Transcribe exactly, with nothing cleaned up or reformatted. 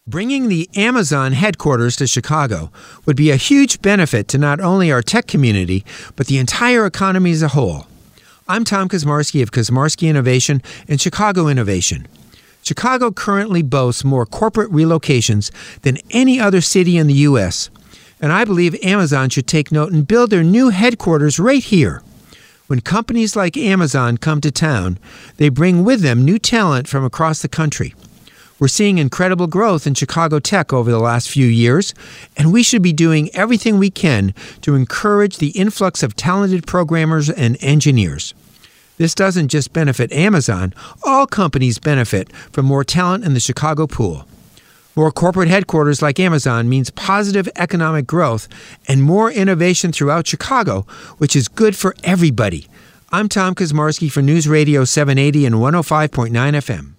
Bringing the Amazon headquarters to Chicago would be a huge benefit to not only our tech community, but the entire economy as a whole. I'm Tom Kosmarski of Kosmarski Innovation and Chicago Innovation. Chicago currently boasts more corporate relocations than any other city in the U S, and I believe Amazon should take note and build their new headquarters right here. When companies like Amazon come to town, they bring with them new talent from across the country. We're seeing incredible growth in Chicago tech over the last few years, and we should be doing everything we can to encourage the influx of talented programmers and engineers. This doesn't just benefit Amazon, all companies benefit from more talent in the Chicago pool. More corporate headquarters like Amazon means positive economic growth and more innovation throughout Chicago, which is good for everybody. I'm Tom Kosmarski for News Radio seven eighty and one oh five point nine F M.